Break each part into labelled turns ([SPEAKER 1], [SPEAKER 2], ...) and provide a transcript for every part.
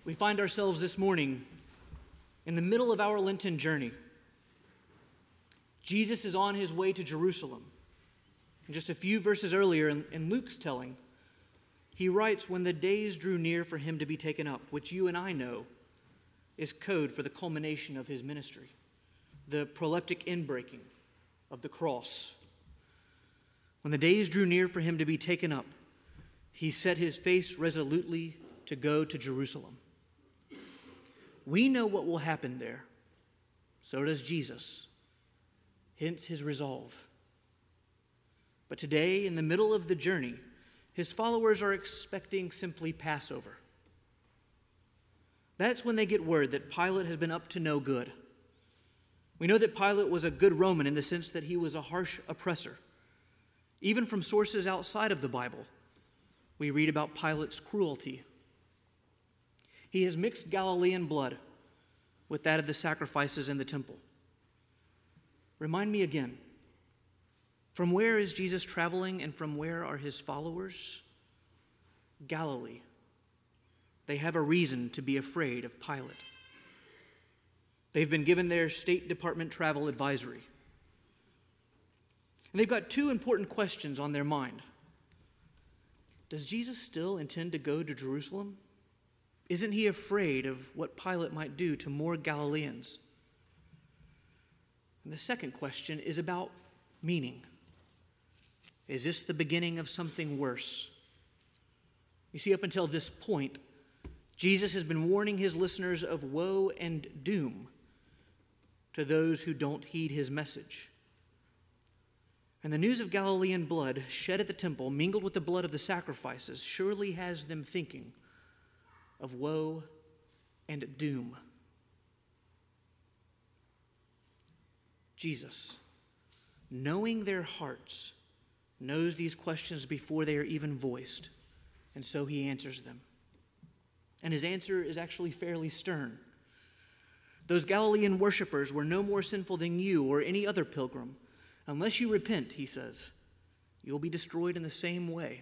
[SPEAKER 1] We find ourselves this morning in the middle of our Lenten journey. Jesus is on his way to Jerusalem. And just a few verses earlier in Luke's telling, he writes, when the days drew near for him to be taken up, which you and I know is code for the culmination of his ministry, the proleptic inbreaking of the cross. When the days drew near for him to be taken up, he set his face resolutely to go to Jerusalem. We know what will happen there. So does Jesus. Hence his resolve. But today, in the middle of the journey, his followers are expecting simply Passover. That's when they get word that Pilate has been up to no good. We know that Pilate was a good Roman in the sense that he was a harsh oppressor. Even from sources outside of the Bible, we read about Pilate's cruelty. He has mixed Galilean blood with that of the sacrifices in the temple. Remind me again, from where is Jesus traveling and from where are his followers? Galilee. They have a reason to be afraid of Pilate. They've been given their State Department travel advisory. And they've got two important questions on their mind. Does Jesus still intend to go to Jerusalem? Isn't he afraid of what Pilate might do to more Galileans? And the second question is about meaning. Is this the beginning of something worse? You see, up until this point, Jesus has been warning his listeners of woe and doom to those who don't heed his message. And the news of Galilean blood shed at the temple, mingled with the blood of the sacrifices, surely has them thinking of woe and doom. Jesus, knowing their hearts, knows these questions before they are even voiced, and so he answers them. And his answer is actually fairly stern. Those Galilean worshipers were no more sinful than you or any other pilgrim. Unless you repent, he says, you will be destroyed in the same way.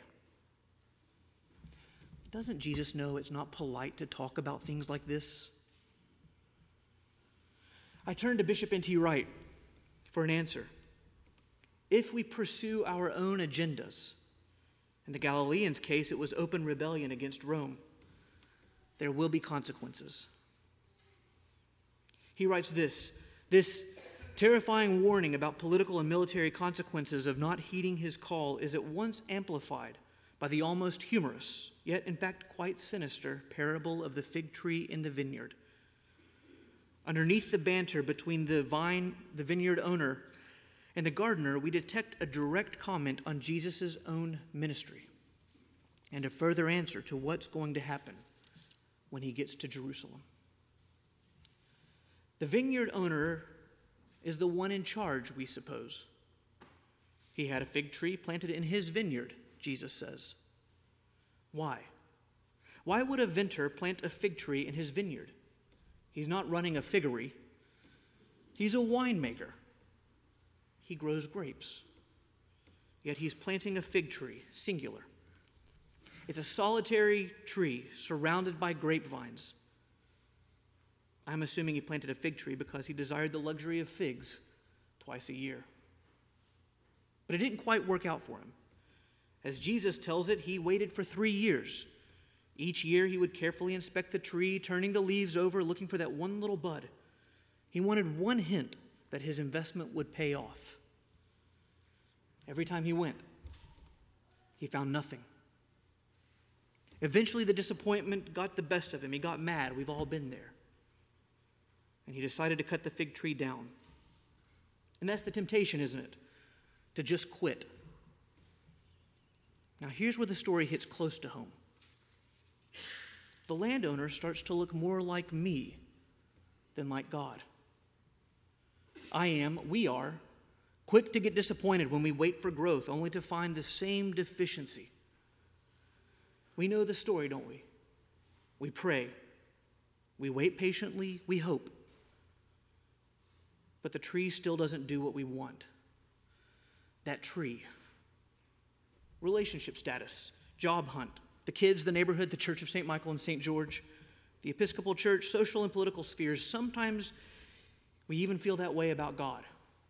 [SPEAKER 1] Doesn't Jesus know it's not polite to talk about things like this? I turn to Bishop N.T. Wright for an answer. If we pursue our own agendas, in the Galileans' case, it was open rebellion against Rome, there will be consequences. He writes this terrifying warning about political and military consequences of not heeding his call is at once amplified by the almost humorous, yet in fact quite sinister, parable of the fig tree in the vineyard. Underneath the banter between the vineyard owner, and the gardener, we detect a direct comment on Jesus' own ministry and a further answer to what's going to happen when he gets to Jerusalem. The vineyard owner is the one in charge, we suppose. He had a fig tree planted in his vineyard, Jesus says. Why? Why would a vintner plant a fig tree in his vineyard? He's not running a figgery. He's a winemaker. He grows grapes. Yet he's planting a fig tree, singular. It's a solitary tree surrounded by grapevines. I'm assuming he planted a fig tree because he desired the luxury of figs twice a year. But it didn't quite work out for him. As Jesus tells it, he waited for 3 years. Each year he would carefully inspect the tree, turning the leaves over, looking for that one little bud. He wanted one hint that his investment would pay off. Every time he went, he found nothing. Eventually, the disappointment got the best of him. He got mad. We've all been there. And he decided to cut the fig tree down. And that's the temptation, isn't it? To just quit. Now, here's where the story hits close to home. The landowner starts to look more like me than like God. We are, quick to get disappointed when we wait for growth, only to find the same deficiency. We know the story, don't we? We pray. We wait patiently. We hope. But the tree still doesn't do what we want. That tree. Relationship status, job hunt, the kids, the neighborhood, the Church of St. Michael and St. George, the Episcopal Church, social and political spheres. Sometimes we even feel that way about God.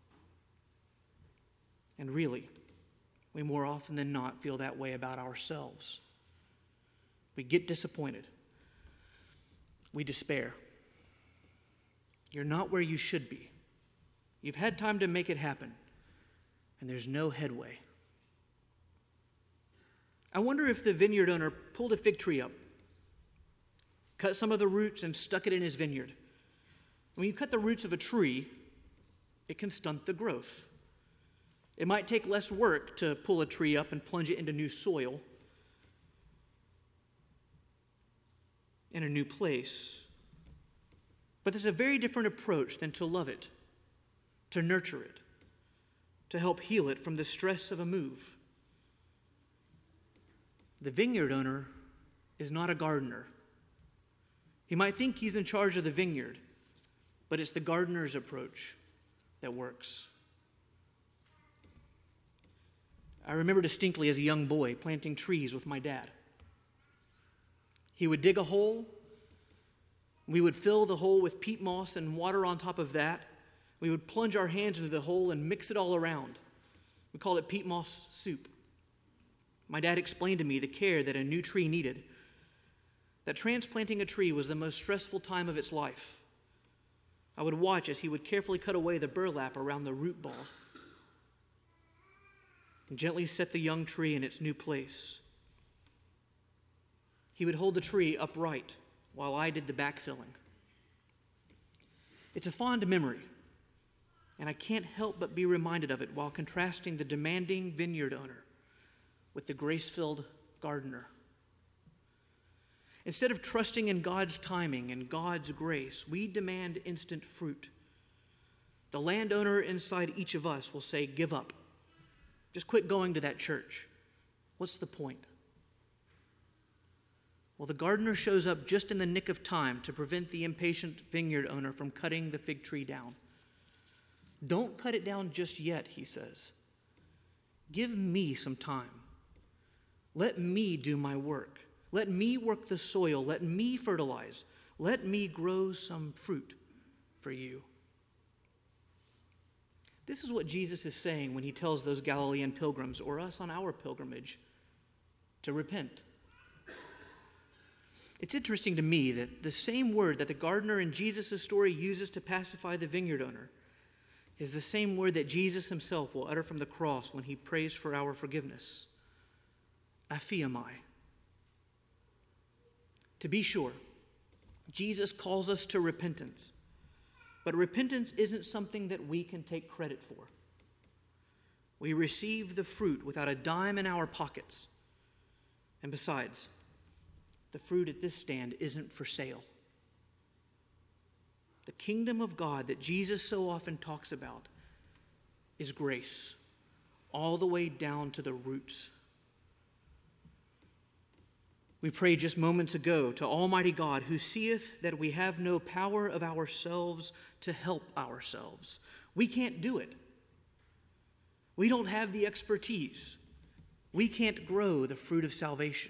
[SPEAKER 1] And really, we more often than not feel that way about ourselves. We get disappointed. We despair. You're not where you should be. You've had time to make it happen, and there's no headway. I wonder if the vineyard owner pulled a fig tree up, cut some of the roots and stuck it in his vineyard. When you cut the roots of a tree, it can stunt the growth. It might take less work to pull a tree up and plunge it into new soil in a new place. But there's a very different approach than to love it, to nurture it, to help heal it from the stress of a move. The vineyard owner is not a gardener. He might think he's in charge of the vineyard, but it's the gardener's approach that works. I remember distinctly as a young boy planting trees with my dad. He would dig a hole. We would fill the hole with peat moss and water on top of that. We would plunge our hands into the hole and mix it all around. We called it peat moss soup. My dad explained to me the care that a new tree needed, that transplanting a tree was the most stressful time of its life. I would watch as he would carefully cut away the burlap around the root ball and gently set the young tree in its new place. He would hold the tree upright while I did the backfilling. It's a fond memory, and I can't help but be reminded of it while contrasting the demanding vineyard owner with the grace-filled gardener. Instead of trusting in God's timing and God's grace, we demand instant fruit. The landowner inside each of us will say, "Give up. Just quit going to that church. What's the point?" Well, the gardener shows up just in the nick of time to prevent the impatient vineyard owner from cutting the fig tree down. "Don't cut it down just yet," he says. "Give me some time. Let me do my work. Let me work the soil. Let me fertilize. Let me grow some fruit for you." This is what Jesus is saying when he tells those Galilean pilgrims, or us on our pilgrimage, to repent. It's interesting to me that the same word that the gardener in Jesus' story uses to pacify the vineyard owner is the same word that Jesus himself will utter from the cross when he prays for our forgiveness. Aphiamai. To be sure, Jesus calls us to repentance, but repentance isn't something that we can take credit for. We receive the fruit without a dime in our pockets. And besides, the fruit at this stand isn't for sale. The kingdom of God that Jesus so often talks about is grace, all the way down to the roots. We prayed just moments ago to Almighty God, who seeth that we have no power of ourselves to help ourselves. We can't do it. We don't have the expertise. We can't grow the fruit of salvation.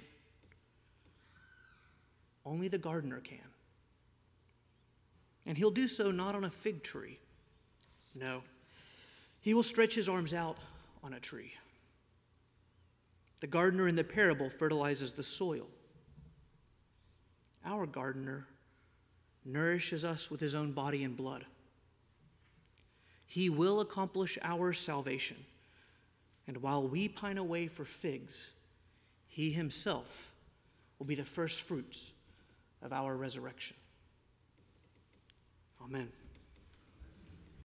[SPEAKER 1] Only the gardener can. And he'll do so not on a fig tree. No, he will stretch his arms out on a tree. The gardener in the parable fertilizes the soil. Our gardener nourishes us with his own body and blood. He will accomplish our salvation. And while we pine away for figs, he himself will be the first fruits of our resurrection. Amen.